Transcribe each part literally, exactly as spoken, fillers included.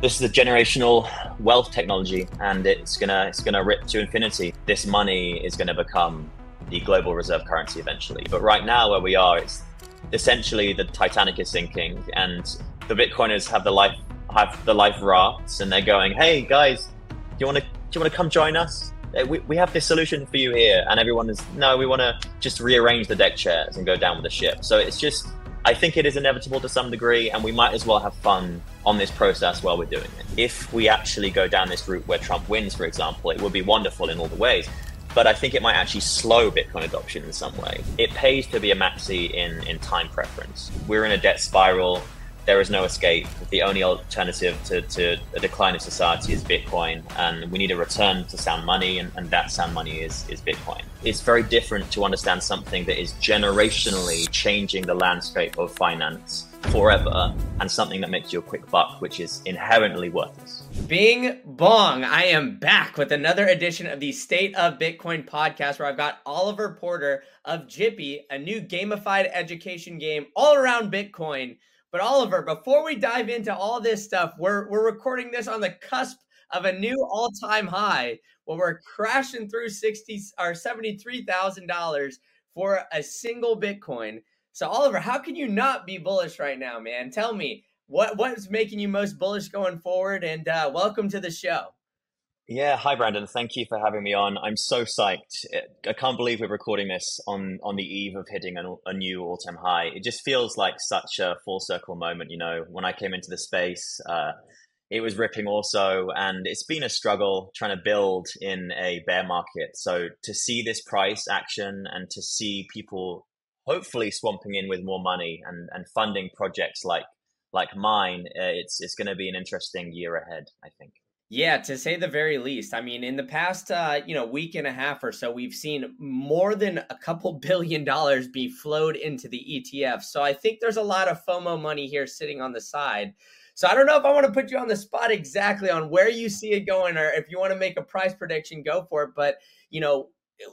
This is a generational wealth technology, and it's gonna it's gonna rip to infinity. This money is gonna become the global reserve currency eventually. But right now, where we are, it's essentially the Titanic is sinking, and the Bitcoiners have the life have the life rafts, and they're going, "Hey guys, do you want to do you want to come join us? We we have this solution for you here." And everyone is, "No, we want to just rearrange the deck chairs and go down with the ship." So it's just, I think it is inevitable to some degree, and we might as well have fun on this process while we're doing it. If we actually go down this route where Trump wins, for example, it would be wonderful in all the ways, but I think it might actually slow Bitcoin adoption in some way. It pays to be a maxi in, in time preference. We're in a debt spiral. There is no escape. The only alternative to, to a decline of society is Bitcoin, and we need a return to sound money, and, and that sound money is, is Bitcoin. It's very different to understand something that is generationally changing the landscape of finance forever, and something that makes you a quick buck, which is inherently worthless. Bing bong, I am back with another edition of the State of Bitcoin podcast, where I've got Oliver Porter of Jippy, a new gamified education game all around Bitcoin. But Oliver, before we dive into all this stuff, we're we're recording this on the cusp of a new all-time high, where we're crashing through sixty or seventy-three thousand dollars for a single Bitcoin. So Oliver, how can you not be bullish right now, man? Tell me what what's making you most bullish going forward, and uh, welcome to the show. Yeah, hi Brandon. Thank you for having me on. I'm so psyched. I can't believe we're recording this on on the eve of hitting a, a new all-time high. It just feels like such a full circle moment. You know, when I came into the space, uh, it was ripping also, and it's been a struggle trying to build in a bear market. So to see this price action and to see people hopefully swamping in with more money and, and funding projects like like mine, uh, it's it's going to be an interesting year ahead, I think. Yeah, to say the very least. I mean, in the past, uh, you know, week and a half or so, we've seen more than a couple billion dollars be flowed into the E T F. So I think there's a lot of FOMO money here sitting on the side. So I don't know if I want to put you on the spot exactly on where you see it going, or if you want to make a price prediction, go for it. But, you know,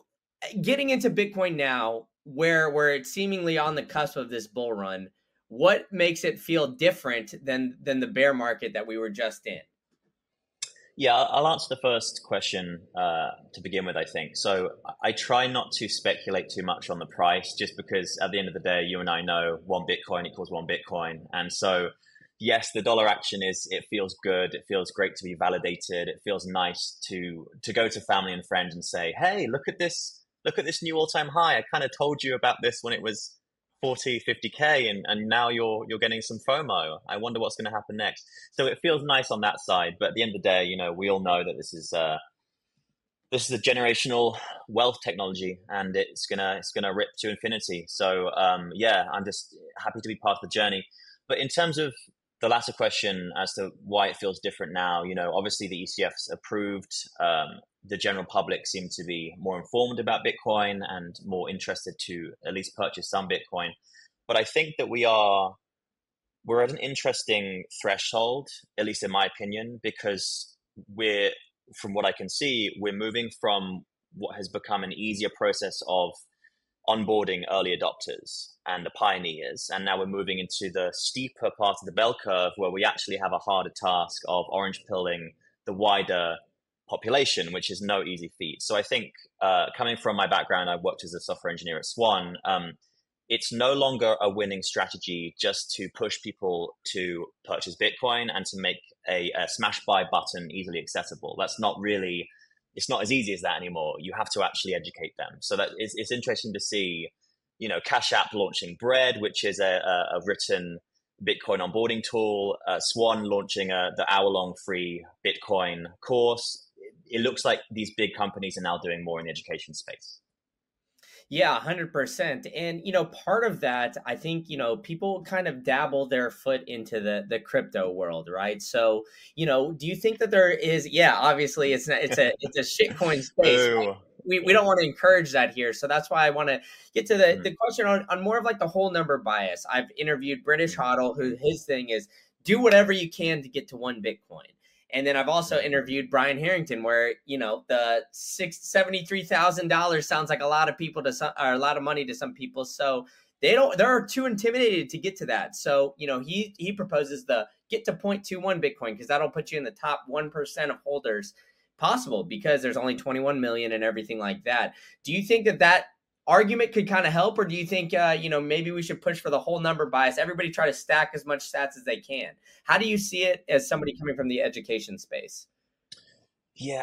getting into Bitcoin now, where where it's seemingly on the cusp of this bull run, what makes it feel different than than the bear market that we were just in? Yeah, I'll answer the first question uh, to begin with, I think. So I try not to speculate too much on the price, just because at the end of the day, you and I know one Bitcoin equals one Bitcoin. And so, yes, the dollar action is, it feels good. It feels great to be validated. It feels nice to to go to family and friends and say, hey, look at this, look at this new all-time high. I kind of told you about this when it was forty, fifty K, and, and now you're you're getting some FOMO. I wonder what's going to happen next. So it feels nice on that side, but at the end of the day, you know, we all know that this is uh, this is a generational wealth technology, and it's gonna it's gonna rip to infinity. So um, yeah, I'm just happy to be part of the journey. But in terms of the latter question as to why it feels different now, you know, obviously the E T F's approved. Um, the general public seem to be more informed about Bitcoin and more interested to at least purchase some Bitcoin. But I think that we are, we're at an interesting threshold, at least in my opinion, because we're, from what I can see, we're moving from what has become an easier process of onboarding early adopters and the pioneers. And now we're moving into the steeper part of the bell curve, where we actually have a harder task of orange pilling the wider population, which is no easy feat. So I think uh, coming from my background, I've worked as a software engineer at Swan. Um, it's no longer a winning strategy just to push people to purchase Bitcoin and to make a, a smash buy button easily accessible. That's not really, it's not as easy as that anymore. You have to actually educate them. So that it's, it's interesting to see, you know, Cash App launching Bread, which is a, a, a written Bitcoin onboarding tool, uh, Swan launching a, the hour-long free Bitcoin course. It looks like these big companies are now doing more in the education space. Yeah, one hundred percent. And, you know, part of that, I think, you know, people kind of dabble their foot into the the crypto world, right? So, you know, do you think that there is, yeah, obviously it's not, it's a, it's a shitcoin space. Right? We, we don't want to encourage that here. So that's why I want to get to the, mm. the question on, on more of like the whole number bias. I've interviewed British Hodl, who his thing is do whatever you can to get to one Bitcoin. And then I've also interviewed Brian Harrington, where, you know, the six seventy-three thousand dollars sounds like a lot of people to some, or a lot of money to some people. So they don't, they're too intimidated to get to that. So, you know, he, he proposes the get to zero point two one Bitcoin, because that'll put you in the top one percent of holders possible, because there's only twenty-one million and everything like that. Do you think that that argument could kind of help, or do you think, uh, you know, maybe we should push for the whole number bias? Everybody try to stack as much stats as they can. How do you see it as somebody coming from the education space? Yeah,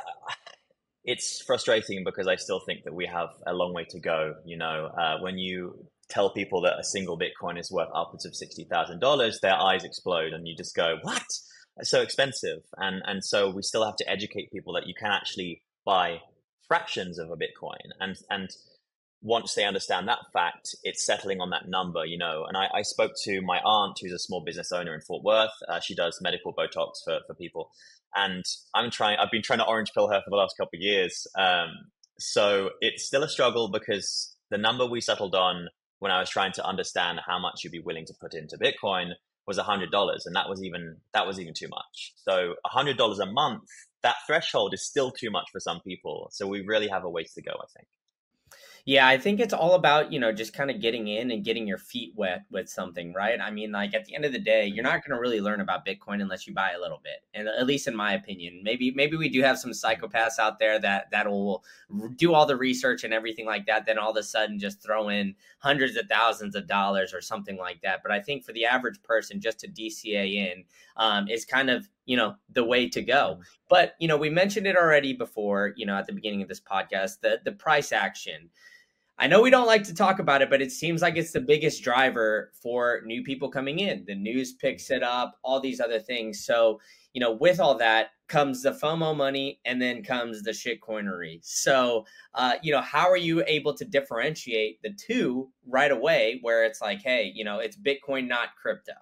it's frustrating because I still think that we have a long way to go. You know, uh, when you tell people that a single Bitcoin is worth upwards of sixty thousand dollars, their eyes explode and you just go, what? It's so expensive. And, and so we still have to educate people that you can actually buy fractions of a Bitcoin. And, and once they understand that fact, it's settling on that number, you know. And I, I spoke to my aunt, who's a small business owner in Fort Worth. Uh, she does medical Botox for, for people. And I'm trying, I've been trying to orange pill her for the last couple of years. Um, so it's still a struggle, because the number we settled on when I was trying to understand how much you'd be willing to put into Bitcoin was a hundred dollars. And that was even, that was even too much. So a hundred dollars a month, that threshold is still too much for some people. So we really have a ways to go, I think. Yeah, I think it's all about, you know, just kind of getting in and getting your feet wet with something, right? I mean, like at the end of the day, you're not going to really learn about Bitcoin unless you buy a little bit. And at least in my opinion, maybe maybe we do have some psychopaths out there that that will do all the research and everything like that, then all of a sudden just throw in hundreds of thousands of dollars or something like that. But I think for the average person, just to D C A in um, is kind of, you know, the way to go. But, you know, we mentioned it already before, you know, at the beginning of this podcast, the the price action. I know we don't like to talk about it, but it seems like it's the biggest driver for new people coming in. The news picks it up, all these other things. So, you know, with all that comes the FOMO money, and then comes the shitcoinery. So, uh, you know, how are you able to differentiate the two right away, where it's like, hey, you know, it's Bitcoin, not crypto?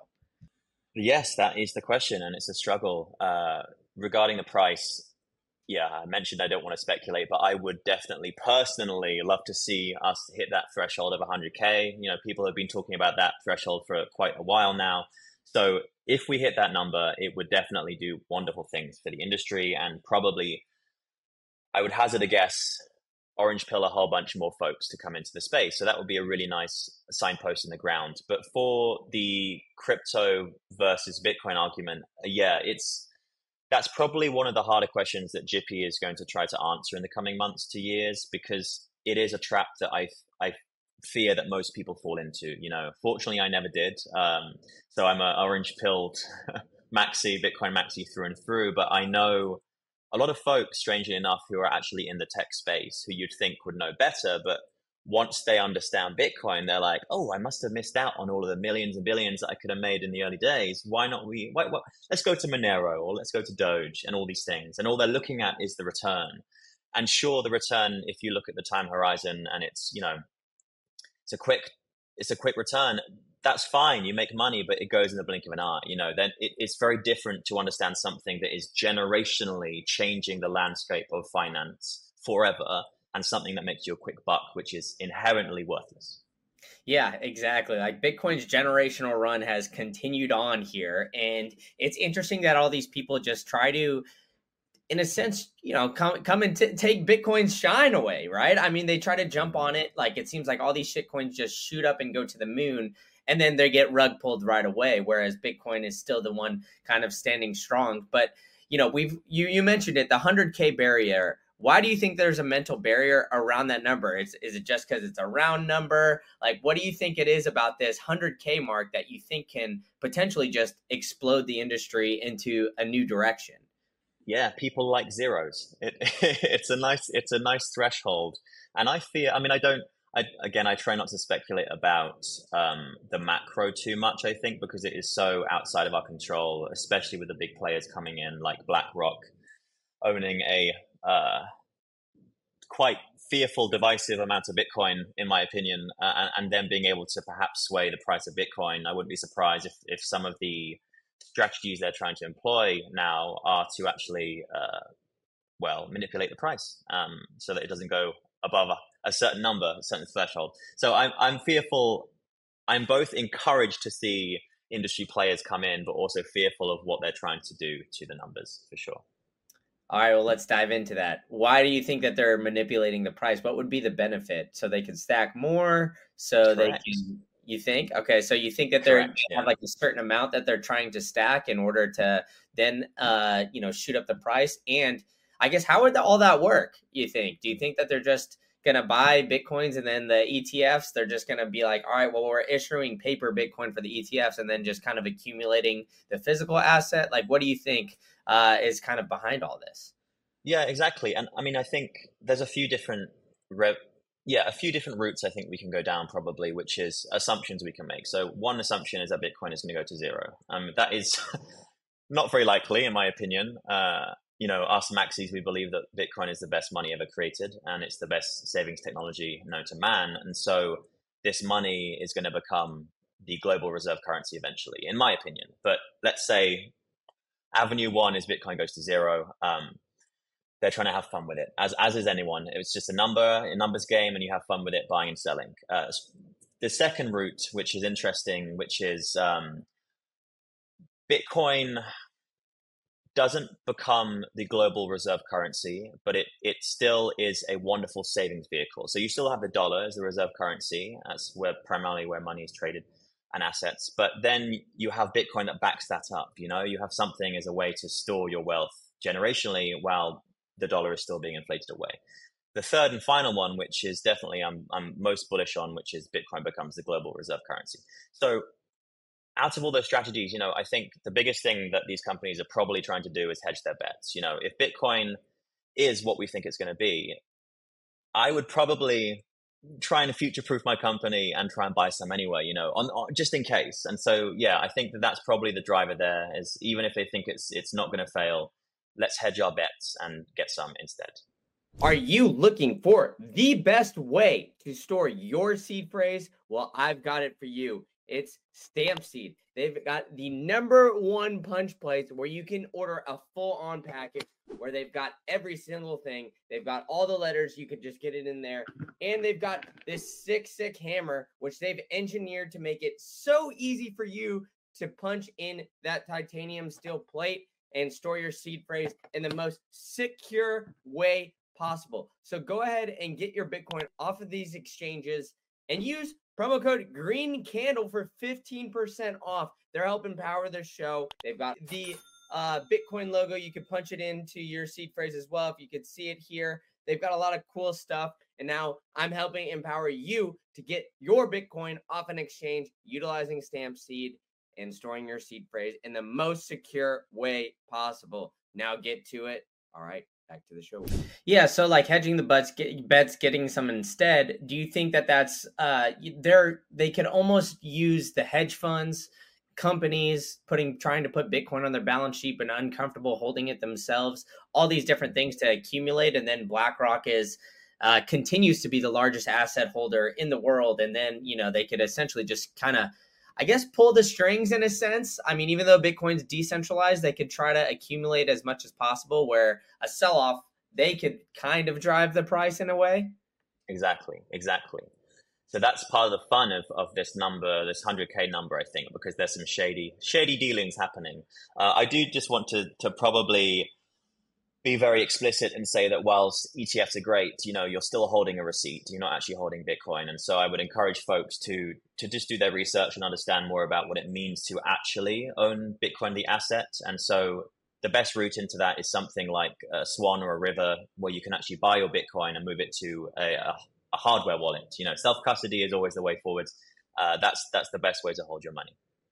Yes, that is the question. And it's a struggle. Uh, regarding the price, yeah, I mentioned I don't want to speculate, but I would definitely personally love to see us hit that threshold of one hundred K. You know, people have been talking about that threshold for quite a while now. So if we hit that number, it would definitely do wonderful things for the industry, and probably, I would hazard a guess, orange pill a whole bunch more folks to come into the space. So that would be a really nice signpost in the ground. But for the crypto versus Bitcoin argument, yeah, it's that's probably one of the harder questions that Jippy is going to try to answer in the coming months to years, because it is a trap that I I fear that most people fall into. You know, fortunately, I never did. Um, so I'm a orange pilled maxi, Bitcoin maxi through and through. But I know a lot of folks, strangely enough, who are actually in the tech space, who you'd think would know better, but once they understand Bitcoin, they're like, oh, I must have missed out on all of the millions and billions that I could have made in the early days. Why not we, why, why, let's go to Monero, or let's go to Doge and all these things. And all they're looking at is the return. And sure, the return, if you look at the time horizon and it's, you know, it's a quick, it's a quick return, that's fine. You make money, but it goes in the blink of an eye. You know, then it, it's very different to understand something that is generationally changing the landscape of finance forever, and something that makes you a quick buck, which is inherently worthless. Yeah, exactly. Like Bitcoin's generational run has continued on here. And it's interesting that all these people just try to, in a sense, you know, come come and t- take Bitcoin's shine away, right? I mean, they try to jump on it. Like it seems like all these shitcoins just shoot up and go to the moon, and then they get rug pulled right away. Whereas Bitcoin is still the one kind of standing strong. But, you know, we've you you mentioned it, the one hundred K barrier. Why do you think there's a mental barrier around that number? Is, is it just because it's a round number? Like, what do you think it is about this one hundred K mark that you think can potentially just explode the industry into a new direction? Yeah, people like zeros. It, it's a nice, it's a nice threshold. And I fear, I mean, I don't, I, again, I try not to speculate about um, the macro too much, I think, because it is so outside of our control, especially with the big players coming in like BlackRock owning a uh, quite fearful, divisive amount of Bitcoin, in my opinion, uh, and, and then being able to perhaps sway the price of Bitcoin. I wouldn't be surprised if, if some of the strategies they're trying to employ now are to actually, uh, well, manipulate the price um, so that it doesn't go above a, a certain number, a certain threshold. So I'm, I'm fearful. I'm both encouraged to see industry players come in, but also fearful of what they're trying to do to the numbers, for sure. All right, well, let's dive into that. Why do you think that they're manipulating the price? What would be the benefit? So they can stack more, so Correct. they can, You think? Okay, so you think that they're Correct. have Yeah. like a certain amount that they're trying to stack in order to then uh, you know, shoot up the price. And I guess how would all that work, you think? Do you think that they're just gonna buy Bitcoins and then the E T Fs, they're just gonna be like, all right, well, we're issuing paper Bitcoin for the E T Fs and then just kind of accumulating the physical asset? Like, what do you think uh, is kind of behind all this? Yeah, exactly. And I mean, I think there's a few different re- yeah, a few different routes I think we can go down probably, which is assumptions we can make. So one assumption is that Bitcoin is going to go to zero. Um, that is not very likely, in my opinion. Uh, you know, us Maxis, we believe that Bitcoin is the best money ever created, and it's the best savings technology known to man. And so this money is going to become the global reserve currency eventually, in my opinion. But let's say Avenue One is Bitcoin goes to zero. Um, they're trying to have fun with it, as as is anyone. It's just a number, a numbers game, and you have fun with it, buying and selling. Uh, the second route, which is interesting, which is um, Bitcoin doesn't become the global reserve currency, but it it still is a wonderful savings vehicle. So you still have the dollar as the reserve currency. That's where primarily where money is traded and assets. But then you have Bitcoin that backs that up. You know, you have something as a way to store your wealth generationally while the dollar is still being inflated away. The third and final one, which is definitely I'm I'm most bullish on, which is Bitcoin becomes the global reserve currency. So out of all those strategies, you know, I think the biggest thing that these companies are probably trying to do is hedge their bets. You know, if Bitcoin is what we think it's going to be, I would probably try and future-proof my company and try and buy some anyway, you know, on, on just in case. And so, yeah, I think that that's probably the driver there. Is even if they think it's it's not going to fail, let's hedge our bets and get some instead. Are you looking for the best way to store your seed phrase? Well, I've got it for you. It's Stampseed. They've got the number one punch place where you can order a full-on package where they've got every single thing. They've got all the letters. You could just get it in there. And they've got this sick, sick hammer, which they've engineered to make it so easy for you to punch in that titanium steel plate and store your seed phrase in the most secure way possible. So go ahead and get your Bitcoin off of these exchanges and use promo code Green Candle for fifteen percent off. They're helping power the show. They've got the uh, Bitcoin logo. You can punch it into your seed phrase as well. If you could see it here, they've got a lot of cool stuff. And now I'm helping empower you to get your Bitcoin off an exchange utilizing Stampseed and storing your seed phrase in the most secure way possible. Now get to it. All right. Back to the show. Yeah, so like hedging the bets, get, bets, getting some instead. Do you think that that's uh, they're they could almost use the hedge funds, companies putting trying to put Bitcoin on their balance sheet but uncomfortable holding it themselves, all these different things to accumulate, and then BlackRock is uh, continues to be the largest asset holder in the world, and then you know they could essentially just kind of, I guess, pull the strings in a sense. I mean, even though Bitcoin's decentralized, they could try to accumulate as much as possible where a sell-off, they could kind of drive the price in a way. Exactly, exactly. So that's part of the fun of, of this number, this one hundred K number, I think, because there's some shady shady dealings happening. Uh, I do just want to to probably be very explicit and say that whilst E T Fs are great, you know, you're still holding a receipt. You're not actually holding Bitcoin. And so I would encourage folks to to just do their research and understand more about what it means to actually own Bitcoin, the asset. And so the best route into that is something like a Swan or a River, where you can actually buy your Bitcoin and move it to a, a, a hardware wallet. You know, self-custody is always the way forward. Uh, that's that's the best way to hold your money.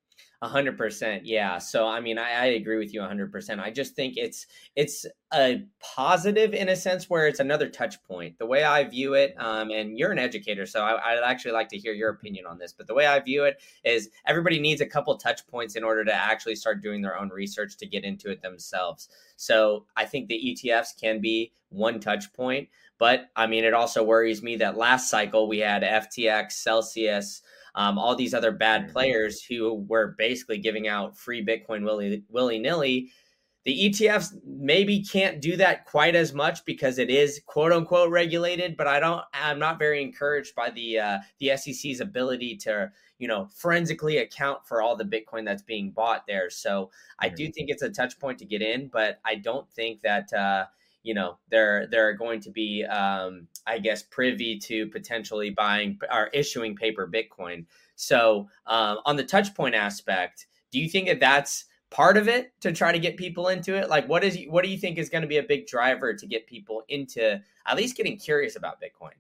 A hundred percent. Yeah. So, I mean, I, I agree with you a hundred percent. I just think it's, it's a positive in a sense where it's another touch point. The way I view it, um, and you're an educator, so I, I'd actually like to hear your opinion on this, but the way I view it is everybody needs a couple touch points in order to actually start doing their own research to get into it themselves. So I think the E T Fs can be one touch point, but I mean, it also worries me that last cycle we had F T X, Celsius, Um, all these other bad players who were basically giving out free Bitcoin willy, willy-nilly. The E T Fs maybe can't do that quite as much because it is quote unquote regulated, but I don't, I'm not very encouraged by the, uh, the S E C's ability to, you know, forensically account for all the Bitcoin that's being bought there. So I do think it's a touch point to get in, but I don't think that, uh, you know, they're, they're going to be, um, I guess, privy to potentially buying or issuing paper Bitcoin. So um, on the touch point aspect, do you think that that's part of it to try to get people into it? Like, what is what do you think is going to be a big driver to get people into at least getting curious about Bitcoin?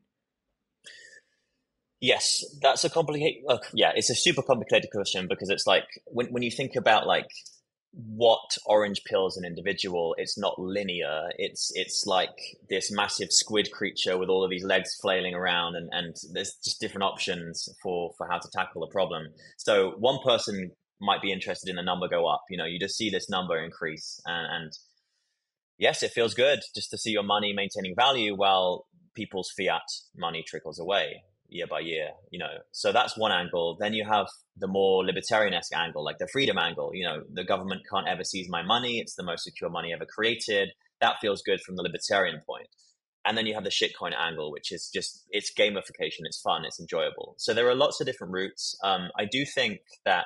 Yes, that's a complicated. Uh, yeah, it's a super complicated question because it's like when when you think about like what orange pills an individual, it's not linear. It's it's like this massive squid creature with all of these legs flailing around, and and there's just different options for for how to tackle the problem. So one person might be interested in the number go up. You know, you just see this number increase, and, and yes, it feels good just to see your money maintaining value while people's fiat money trickles away year by year, you know. So that's one angle. Then you have the more libertarian-esque angle, like the freedom angle. You know, the government can't ever seize my money. It's the most secure money ever created. That feels good from the libertarian point. And then you have the shitcoin angle, which is just, it's gamification, it's fun, it's enjoyable. So there are lots of different routes. Um, I do think that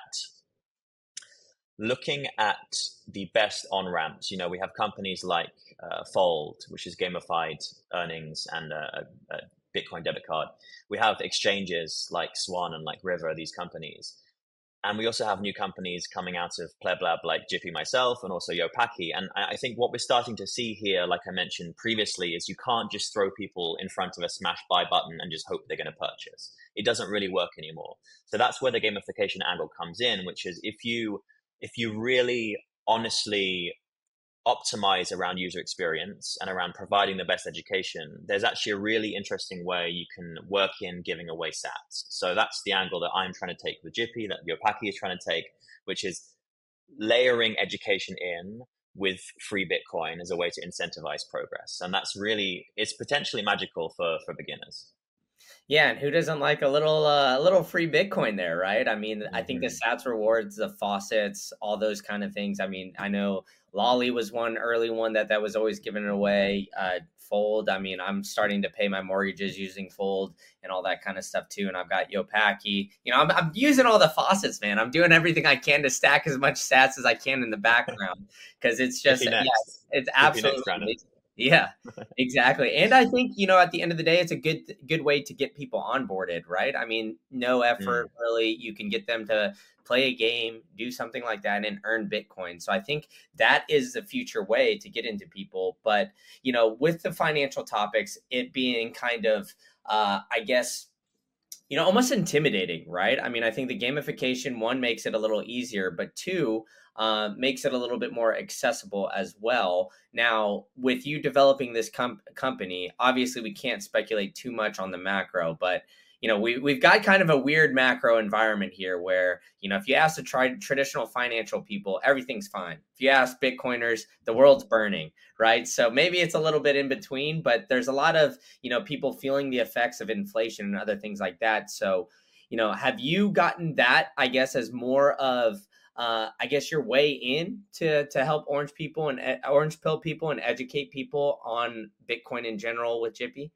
looking at the best on ramps, you know, we have companies like uh, Fold, which is gamified earnings and a, a Bitcoin debit card. We have exchanges like Swan and like River, these companies. And we also have new companies coming out of Pleb Lab like Jippy myself and also Yopaki. And I think what we're starting to see here, like I mentioned previously, is you can't just throw people in front of a smash buy button and just hope they're going to purchase. It doesn't really work anymore. So that's where the gamification angle comes in, which is if you if you really honestly optimize around user experience and around providing the best education, there's actually a really interesting way you can work in giving away sats. So that's the angle that I'm trying to take with Jippy, that Yopaki is trying to take, which is layering education in with free Bitcoin as a way to incentivize progress. And that's really, it's potentially magical for, for beginners. Yeah, and who doesn't like a little uh, a little free Bitcoin there, right? I mean, I think the Mm-hmm. sats rewards, the faucets, all those kind of things. I mean, I know Lolly was one early one that that was always giving it away. Uh, Fold. I mean, I'm starting to pay my mortgages using Fold and all that kind of stuff too. And I've got Yopaki. You know, I'm, I'm using all the faucets, man. I'm doing everything I can to stack as much sats as I can in the background because it's just Jippy yeah, next. it's Jippy absolutely next, Brandon. amazing. Yeah, exactly. And I think, you know, at the end of the day, it's a good good way to get people onboarded, right? I mean, no Mm. effort really. You can get them to play a game, do something like that and earn Bitcoin. So I think that is the future way to get into people. But, you know, with the financial topics, it being kind of uh I guess you know, almost intimidating, right? I mean, I think the gamification, one, makes it a little easier, but two, uh, makes it a little bit more accessible as well. Now, with you developing this com- company, obviously we can't speculate too much on the macro, but you know, we we've got kind of a weird macro environment here where, you know, if you ask the tri- traditional financial people, everything's fine. If you ask Bitcoiners, the world's burning, right? So maybe it's a little bit in between, but there's a lot of, you know, people feeling the effects of inflation and other things like that. So, you know, have you gotten that, I guess, as more of uh, I guess your way in to to help orange people and uh, orange pill people and educate people on Bitcoin in general with Jippy?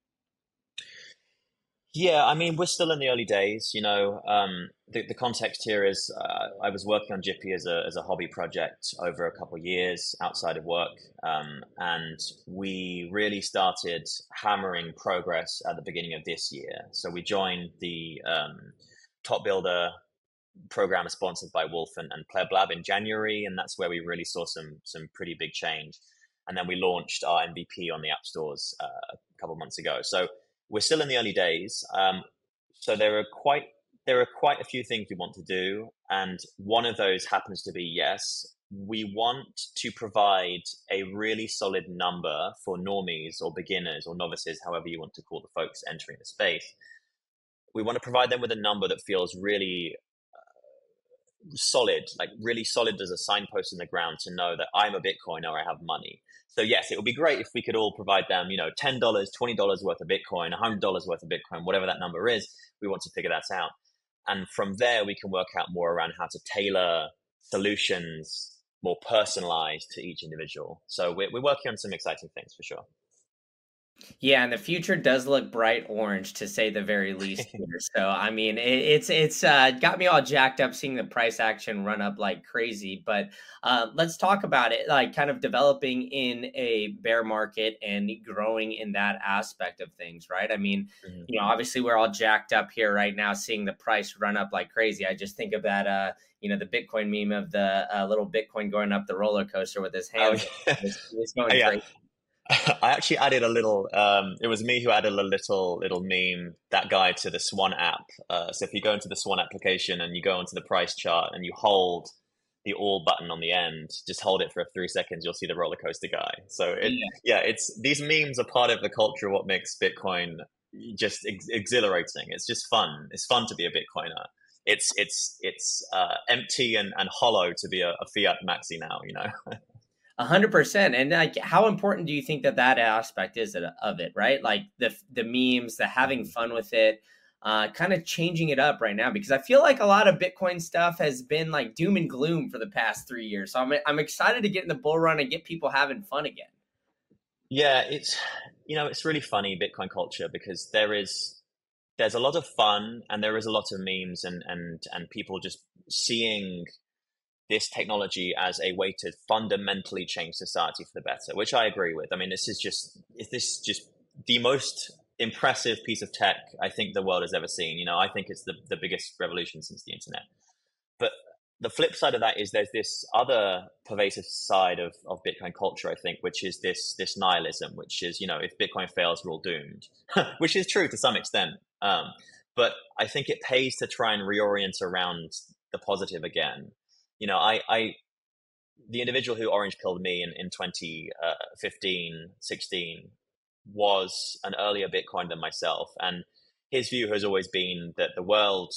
Yeah, I mean, we're still in the early days. You know, um, the, the context here is uh, I was working on Jippy as a, as a hobby project over a couple of years outside of work. Um, and we really started hammering progress at the beginning of this year. So we joined the um, Top Builder program sponsored by Wolf and, and Pleb Lab in January. And that's where we really saw some, some pretty big change. And then we launched our M V P on the app stores uh, a couple of months ago. So we're still in the early days. Um, so there are quite there are quite a few things we want to do, and one of those happens to be yes, we want to provide a really solid number for normies or beginners or novices, however you want to call the folks entering the space. We want to provide them with a number that feels really solid, like really solid as a signpost in the ground to know that I'm a Bitcoiner, I have money. So yes, it would be great if we could all provide them, you know, ten dollars, twenty dollars worth of Bitcoin, one hundred dollars worth of Bitcoin, whatever that number is. We want to figure that out. And from there, we can work out more around how to tailor solutions more personalized to each individual. So we're, we're working on some exciting things for sure. Yeah, and the future does look bright orange to say the very least here. So I mean, it, it's it's uh, got me all jacked up seeing the price action run up like crazy. But uh, let's talk about it, like kind of developing in a bear market and growing in that aspect of things, right? I mean, Mhm. you know, obviously we're all jacked up here right now, seeing the price run up like crazy. I just think of that, uh, you know, the Bitcoin meme of the uh, little Bitcoin going up the roller coaster with his Oh, hands. It's, it's going yeah. crazy. I actually added a little. Um, it was me who added a little little meme, that guy, to the Swan app. Uh, so if you go into the Swan application and you go into the price chart and you hold the all button on the end, just hold it for three seconds, you'll see the roller coaster guy. So it, yeah, it's these memes are part of the culture of what makes Bitcoin just ex exhilarating. It's just fun. It's fun to be a Bitcoiner. It's it's it's uh, empty and, and hollow to be a, a fiat maxi now. You know. A hundred percent. And like, how important do you think that that aspect is of of it, right? Like the the memes, the having Mhm. fun with it, uh, kind of changing it up right now because I feel like a lot of Bitcoin stuff has been like doom and gloom for the past three years. So I'm I'm excited to get in the bull run and get people having fun again. Yeah, it's you know, it's really funny Bitcoin culture because there is there's a lot of fun and there is a lot of memes and and and people just seeing this technology as a way to fundamentally change society for the better, which I agree with. I mean, this is just is this just the most impressive piece of tech I think the world has ever seen. You know, I think it's the the biggest revolution since the internet. But the flip side of that is there's this other pervasive side of, of Bitcoin culture, I think, which is this this nihilism, which is, you know, if Bitcoin fails, we're all doomed, which is true to some extent. Um, but I think it pays to try and reorient around the positive again. You know, I, I the individual who orange pilled me in, in twenty fifteen, sixteen was an earlier Bitcoin than myself. And his view has always been that the world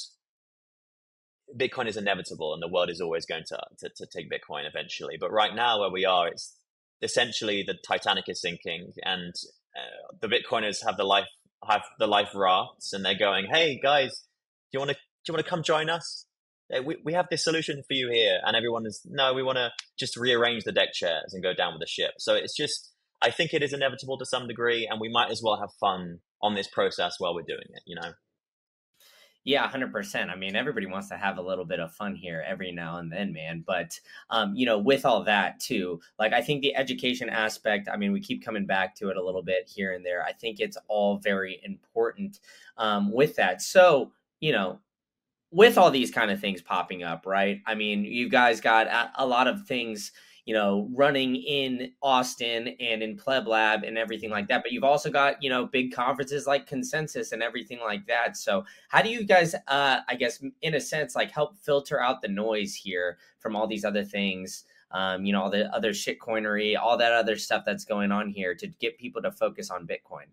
Bitcoin is inevitable and the world is always going to, to, to take Bitcoin eventually. But right now, where we are, it's essentially the Titanic is sinking, and uh, the Bitcoiners have the life have the life rafts, and they're going, "Hey guys, do you want to do you want to come join us? Uh, We we have this solution for you here." And everyone is, "No, we want to just rearrange the deck chairs and go down with the ship." So it's just, I think it is inevitable to some degree, and we might as well have fun on this process while we're doing it. You know. Yeah, one hundred percent. I mean, everybody wants to have a little bit of fun here every now and then, man. But, um, you know, with all that too, like I think the education aspect, I mean, we keep coming back to it a little bit here and there. I think it's all very important um, with that. So, you know, with all these kind of things popping up, right? I mean, you guys got a, a lot of things, you know, running in Austin and in Pleb Lab and everything like that. But you've also got, you know, big conferences like Consensus and everything like that. So how do you guys, uh, I guess, in a sense, like help filter out the noise here from all these other things? Um, you know, all the other shitcoinery, all that other stuff that's going on here to get people to focus on Bitcoin.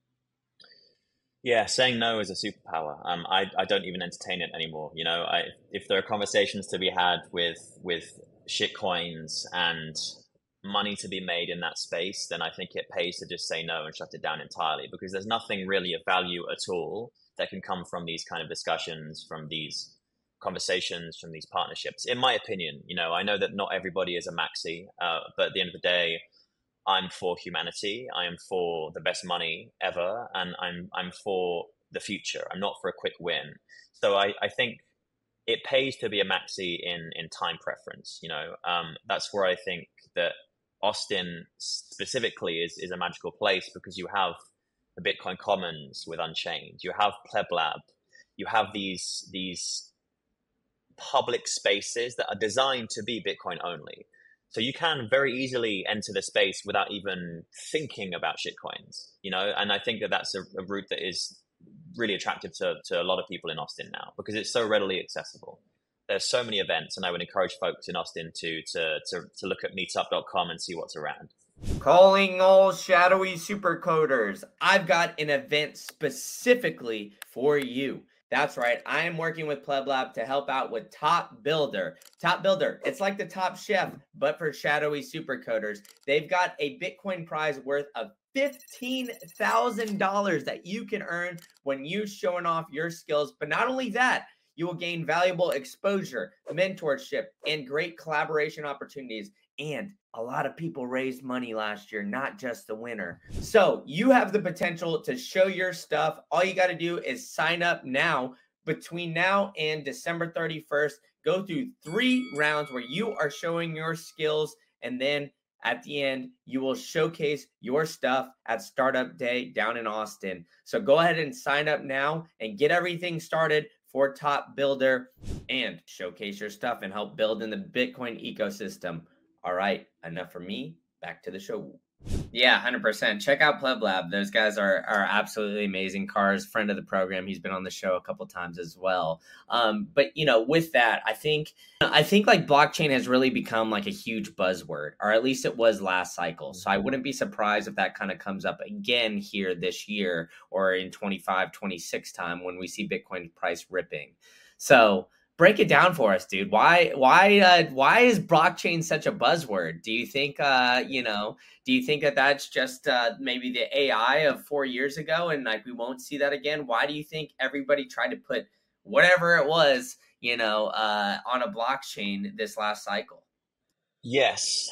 Yeah, saying no is a superpower. Um, I, I don't even entertain it anymore. You know, I, if there are conversations to be had with with shit coins and money to be made in that space, then I think it pays to just say no and shut it down entirely because there's nothing really of value at all that can come from these kind of discussions, from these conversations, from these partnerships. In my opinion, you know, I know that not everybody is a maxi, uh, but at the end of the day, I'm for humanity. I am for the best money ever, and I'm I'm for the future. I'm not for a quick win. So I, I think it pays to be a maxi in in time preference. You know, um, that's where I think that Austin specifically is is a magical place because you have the Bitcoin Commons with Unchained. You have Pleb Lab. You have these these public spaces that are designed to be Bitcoin only. So you can very easily enter the space without even thinking about shitcoins, you know. And I think that that's a, a route that is really attractive to, to a lot of people in Austin now because it's so readily accessible. There's so many events, and I would encourage folks in Austin to to to, to look at meetup dot com and see what's around. Calling all shadowy supercoders. I've got an event specifically for you. That's right. I am working with Pleb Lab to help out with Top Builder. Top Builder, it's like the Top Chef, but for shadowy supercoders. They've got a Bitcoin prize worth of fifteen thousand dollars that you can earn when you showing off your skills. But not only that, you will gain valuable exposure, mentorship, and great collaboration opportunities And a lot of people raised money last year, not just the winner. So you have the potential to show your stuff. All you got to do is sign up now. Between now and December thirty-first, go through three rounds where you are showing your skills. And then at the end, you will showcase your stuff at Startup Day down in Austin. So go ahead and sign up now and get everything started for Top Builder and showcase your stuff and help build in the Bitcoin ecosystem. All right, enough for me. Back to the show. Yeah, one hundred percent. Check out Pleb Lab. Those guys are are absolutely amazing. Cars, friend of the program. He's been on the show a couple times as well. Um, but you know, with that, I think I think like blockchain has really become like a huge buzzword, or at least it was last cycle. So I wouldn't be surprised if that kind of comes up again here this year or in twenty-five, twenty-six time when we see Bitcoin price ripping. So break it down for us, dude. Why, why, uh, why is blockchain such a buzzword? Do you think, uh, you know, do you think that that's just uh, maybe the A I of four years ago, and like we won't see that again? Why do you think everybody tried to put whatever it was, you know, uh, on a blockchain this last cycle? Yes,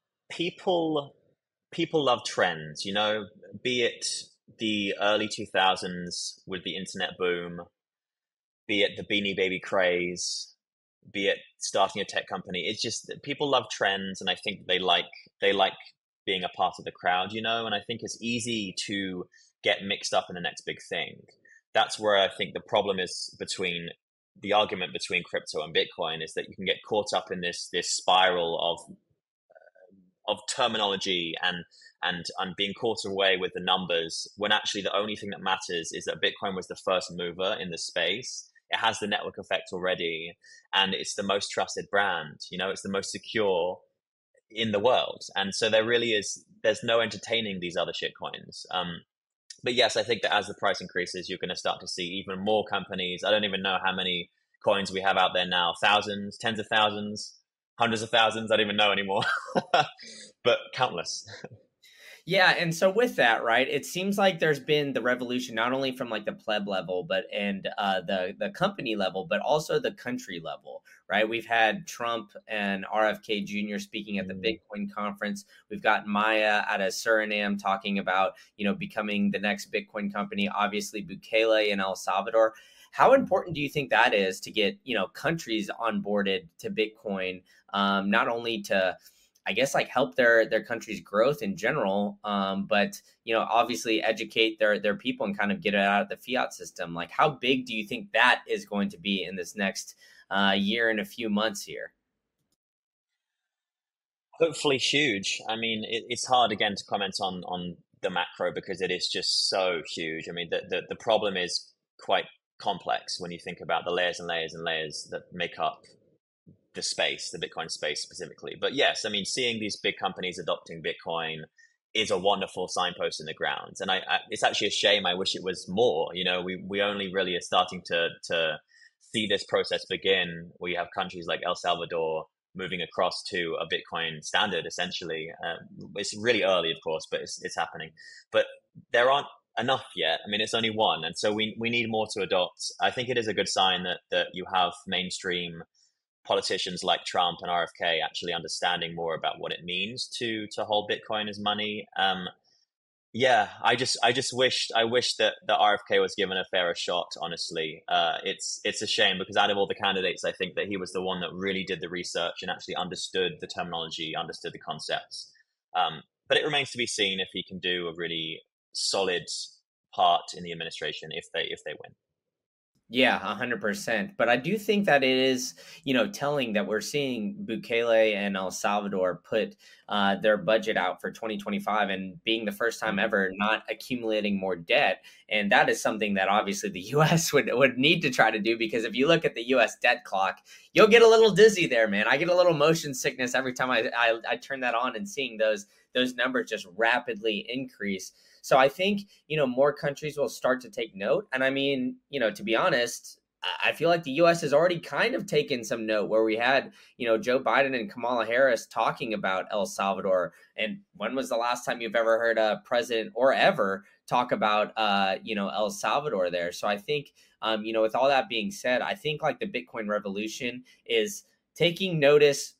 people people love trends. You know, be it the early two thousands with the internet boom, be it the Beanie Baby craze, be it starting a tech company. It's just that people love trends, and I think they like they like being a part of the crowd, you know. And I think it's easy to get mixed up in the next big thing. That's where I think the problem is between the argument between crypto and Bitcoin is that you can get caught up in this this spiral of of terminology and and and being caught away with the numbers, when actually the only thing that matters is that Bitcoin was the first mover in the space. It has the network effect already, and it's the most trusted brand. You know, it's the most secure in the world, and so there really is. There's no entertaining these other shit coins. Um, but yes, I think that as the price increases, you're going to start to see even more companies. I don't even know how many coins we have out there now. Thousands, tens of thousands, hundreds of thousands. I don't even know anymore, but countless. Yeah, and so with that, right, it seems like there's been the revolution not only from like the pleb level, but and uh, the the company level, but also the country level, right? We've had Trump and R F K Junior speaking at the Bitcoin conference. We've got Maya out of Suriname talking about, you know, becoming the next Bitcoin company. Obviously, Bukele in El Salvador. How important do you think that is to get, you know, countries onboarded to Bitcoin, um, not only to I guess like help their their country's growth in general, um, but you know, obviously educate their their people and kind of get it out of the fiat system. Like, how big do you think that is going to be in this next uh, year and a few months here? Hopefully huge. I mean, it, it's hard again to comment on on the macro because it is just so huge. I mean, the, the the problem is quite complex when you think about the layers and layers and layers that make up the space, the Bitcoin space specifically. But yes, I mean, seeing these big companies adopting Bitcoin is a wonderful signpost in the ground. And I, I it's actually a shame. I wish it was more. You know, we we only really are starting to to see this process begin. We have countries like El Salvador moving across to a Bitcoin standard, essentially. Um, it's really early, of course, but it's it's happening. But there aren't enough yet. I mean, it's only one, and so we we need more to adopt. I think it is a good sign that that you have mainstream politicians like Trump and R F K actually understanding more about what it means to to hold Bitcoin as money. Um, yeah, I just I just wished I wish that the R F K was given a fairer shot. Honestly, uh, it's it's a shame because out of all the candidates, I think that he was the one that really did the research and actually understood the terminology, understood the concepts. Um, but it remains to be seen if he can do a really solid part in the administration if they if they win. Yeah, one hundred percent. But I do think that it is, you know, telling that we're seeing Bukele and El Salvador put uh, their budget out for twenty twenty-five and being the first time ever not accumulating more debt. And that is something that obviously the U S would, would need to try to do, because if you look at the U S debt clock, you'll get a little dizzy there, man. I get a little motion sickness every time I, I, I turn that on and seeing those those numbers just rapidly increase. So I think, you know, more countries will start to take note. And I mean, you know, to be honest, I feel like the U S has already kind of taken some note, where we had, you know, Joe Biden and Kamala Harris talking about El Salvador. And when was the last time you've ever heard a president or ever talk about, uh, you know, El Salvador there? So I think, um, you know, with all that being said, I think like the Bitcoin revolution is taking notice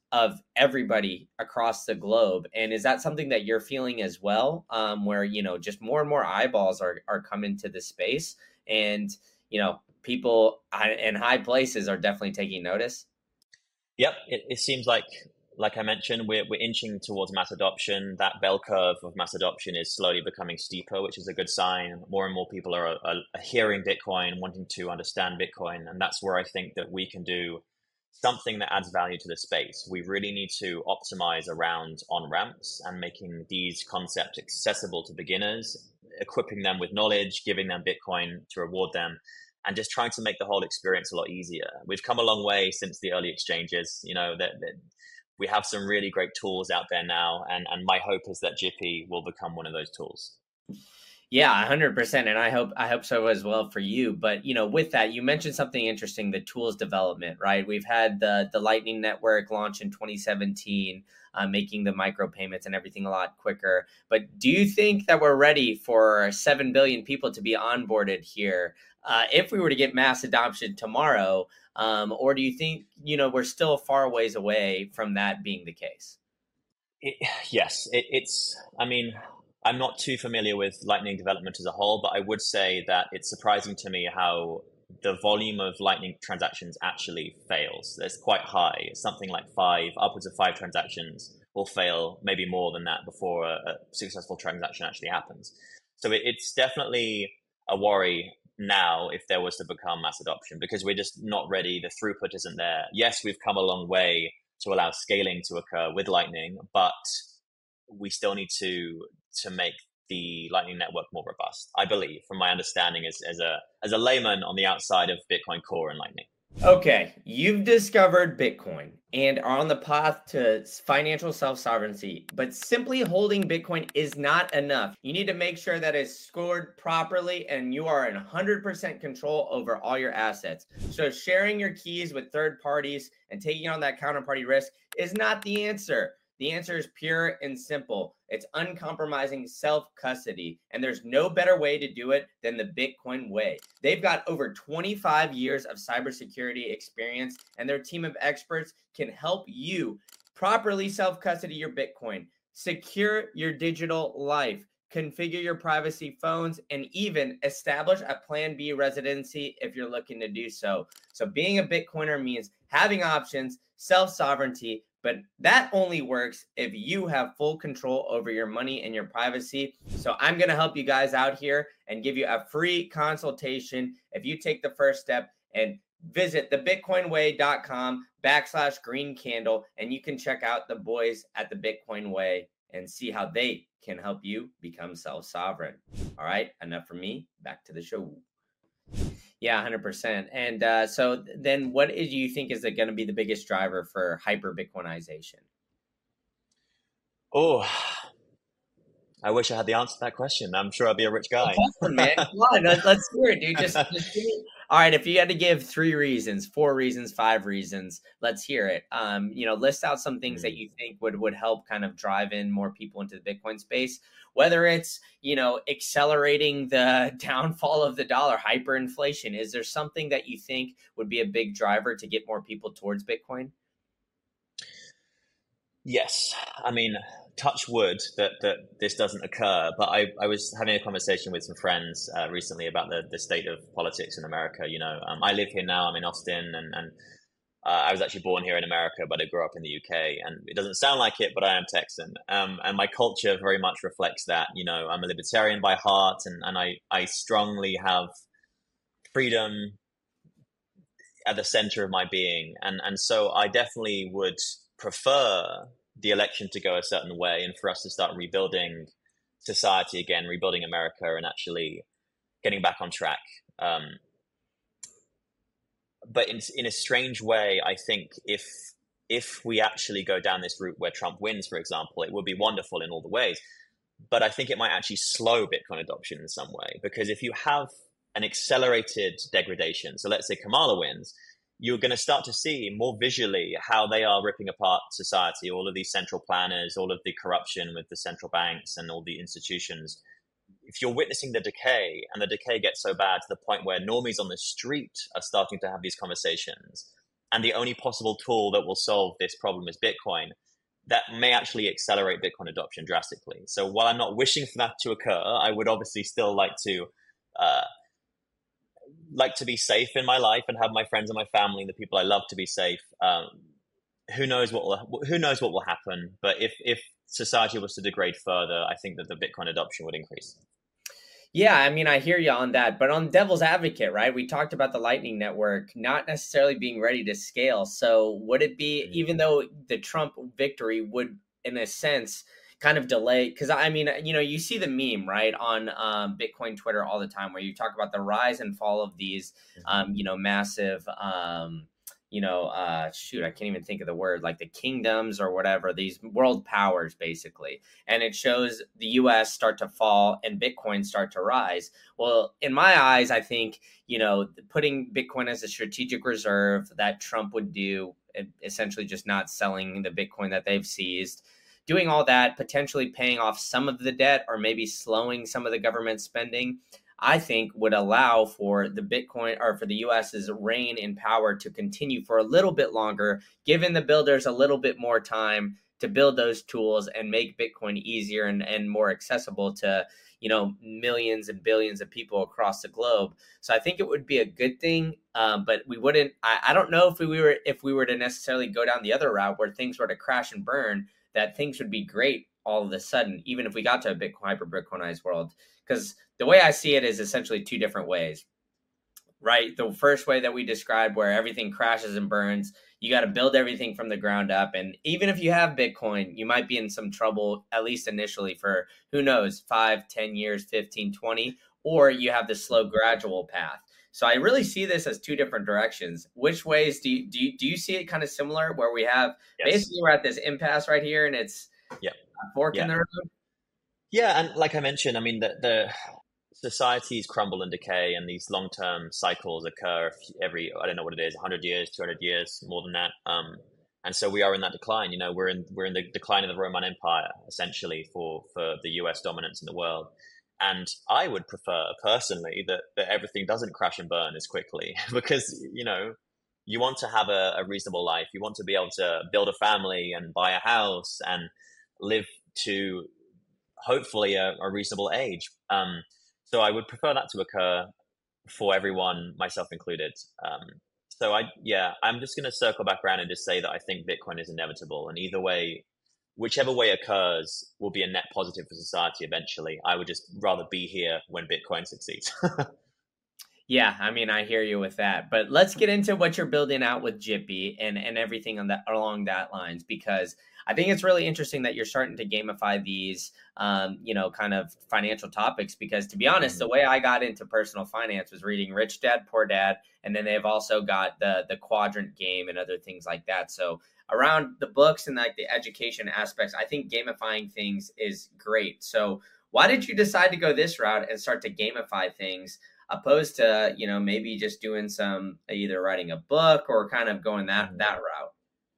of everybody across the globe. And is that something that you're feeling as well, um, where, you know, just more and more eyeballs are, are coming to the space, and, you know, people in high places are definitely taking notice? Yep, it, it seems like, like I mentioned, we're we're inching towards mass adoption. That bell curve of mass adoption is slowly becoming steeper, which is a good sign. More and more people are, are, are hearing Bitcoin, wanting to understand Bitcoin, and that's where I think that we can do something that adds value to the space. We really need to optimize around on ramps and making these concepts accessible to beginners, equipping them with knowledge, giving them Bitcoin to reward them, and just trying to make the whole experience a lot easier. We've come a long way since the early exchanges. You know, that, that we have some really great tools out there now, and, and my hope is that Jippy will become one of those tools. Yeah, one hundred percent, and I hope I hope so as well for you. But, you know, with that, you mentioned something interesting, the tools development, right? We've had the the Lightning Network launch in twenty seventeen, uh, making the micropayments and everything a lot quicker. But do you think that we're ready for seven billion people to be onboarded here, uh, if we were to get mass adoption tomorrow? Um, or do you think, you know, we're still far ways away from that being the case? It, yes, it, it's, I mean, I'm not too familiar with Lightning development as a whole, but I would say that it's surprising to me how the volume of Lightning transactions actually fails. It's quite high. It's something like five, upwards of five transactions will fail, maybe more than that, before a, a successful transaction actually happens. So it, it's definitely a worry now if there was to become mass adoption, because we're just not ready. The throughput isn't there. Yes, we've come a long way to allow scaling to occur with Lightning, but we still need to to make the Lightning Network more robust, I believe, from my understanding as, as a as a layman on the outside of Bitcoin Core and Lightning. Okay, you've discovered Bitcoin and are on the path to financial self-sovereignty, but simply holding Bitcoin is not enough. You need to make sure that it's scored properly and you are in one hundred percent control over all your assets. So sharing your keys with third parties and taking on that counterparty risk is not the answer. The answer is pure and simple. It's uncompromising self-custody, and there's no better way to do it than the Bitcoin way. They've got over twenty-five years of cybersecurity experience, and their team of experts can help you properly self-custody your Bitcoin, secure your digital life, configure your privacy phones, and even establish a Plan B residency if you're looking to do so. So being a Bitcoiner means having options, self-sovereignty, but that only works if you have full control over your money and your privacy. So I'm going to help you guys out here and give you a free consultation if you take the first step and visit thebitcoinway.com backslash green candle, and you can check out the boys at the Bitcoin Way and see how they can help you become self-sovereign. All right, enough from me. Back to the show. Yeah, one hundred percent. And uh, so then what do you think is going to be the biggest driver for hyper-Bitcoinization? Oh, I wish I had the answer to that question. I'm sure I'd be a rich guy. One, man. Come on, let's, let's hear it, dude. Just, just give me. All right, if you had to give three reasons, four reasons, five reasons, let's hear it. Um, you know, list out some things mm. that you think would would help kind of drive in more people into the Bitcoin space. Whether it's, you know, accelerating the downfall of the dollar, hyperinflation. Is there something that you think would be a big driver to get more people towards Bitcoin? Yes, I mean, touch wood that, that this doesn't occur, but I, I was having a conversation with some friends uh, recently about the, the state of politics in America. You know, um, I live here now, I'm in Austin, and, and uh, I was actually born here in America, but I grew up in the U K, and it doesn't sound like it, but I am Texan. Um, and my culture very much reflects that. You know, I'm a libertarian by heart, and, and I, I strongly have freedom at the center of my being. And, and so I definitely would prefer the election to go a certain way and for us to start rebuilding society again, rebuilding America, and actually getting back on track. Um, but in in a strange way, I think if if we actually go down this route where Trump wins, for example, it would be wonderful in all the ways. But I think it might actually slow Bitcoin adoption in some way, because if you have an accelerated degradation, so let's say Kamala wins, you're going to start to see more visually how they are ripping apart society, all of these central planners, all of the corruption with the central banks and all the institutions. If you're witnessing the decay, and the decay gets so bad to the point where normies on the street are starting to have these conversations, and the only possible tool that will solve this problem is Bitcoin, that may actually accelerate Bitcoin adoption drastically. So while I'm not wishing for that to occur, I would obviously still like to uh, like to be safe in my life and have my friends and my family and the people I love to be safe. Um, who knows what will who knows what will happen? But if if society was to degrade further, I think that the Bitcoin adoption would increase. Yeah, I mean, I hear you on that. But on devil's advocate, right? We talked about the Lightning Network not necessarily being ready to scale. So would it be, Mm. even though the Trump victory would, in a sense, kind of delay? Because I mean, you know, you see the meme, right, on um, Bitcoin Twitter all the time where you talk about the rise and fall of these, um, you know, massive. Um, you know, uh, shoot, I can't even think of the word, like the kingdoms or whatever, these world powers, basically. And it shows the U S start to fall and Bitcoin start to rise. Well, in my eyes, I think, you know, putting Bitcoin as a strategic reserve that Trump would do, essentially just not selling the Bitcoin that they've seized, doing all that, potentially paying off some of the debt or maybe slowing some of the government spending, I think would allow for the Bitcoin or for the US's reign in power to continue for a little bit longer, giving the builders a little bit more time to build those tools and make Bitcoin easier and, and more accessible to, you know, millions and billions of people across the globe. So I think it would be a good thing, um, but we wouldn't. I, I don't know if we were if we were to necessarily go down the other route where things were to crash and burn, that things would be great all of a sudden, even if we got to a Bitcoin hyper Bitcoinized world. Because the way I see it is essentially two different ways, right? The first way that we described, where everything crashes and burns, you got to build everything from the ground up. And even if you have Bitcoin, you might be in some trouble, at least initially, for who knows, five, ten years, fifteen, twenty, or you have the slow gradual path. So I really see this as two different directions. Which ways do you, do you, do you see it kind of similar, where we have Yes. basically we're at this impasse right here and it's Yeah. a fork Yeah. in the road? Yeah, and like I mentioned, I mean, the, the societies crumble and decay, and these long-term cycles occur every, I don't know what it is, one hundred years, two hundred years, more than that. Um, and so we are in that decline. You know, we're in we're in the decline of the Roman Empire, essentially, for for the U S dominance in the world. And I would prefer, personally, that that everything doesn't crash and burn as quickly, because, you know, you want to have a, a reasonable life. You want to be able to build a family and buy a house and live to hopefully a, a reasonable age. Um, so I would prefer that to occur for everyone, myself included. Um, so I, yeah, I'm just going to circle back around and just say that I think Bitcoin is inevitable, and either way, whichever way occurs, will be a net positive for society eventually. I would just rather be here when Bitcoin succeeds. Yeah, I mean, I hear you with that. But let's get into what you're building out with Jippy and and everything on that along that lines, because I think it's really interesting that you're starting to gamify these, um, you know, kind of financial topics. Because to be honest, the Mhm. way I got into personal finance was reading Rich Dad Poor Dad, and then they've also got the the quadrant game and other things like that. So around the books and like the education aspects, I think gamifying things is great. So why did you decide to go this route and start to gamify things, opposed to, you know, maybe just doing some, either writing a book or kind of going that Mhm. that route?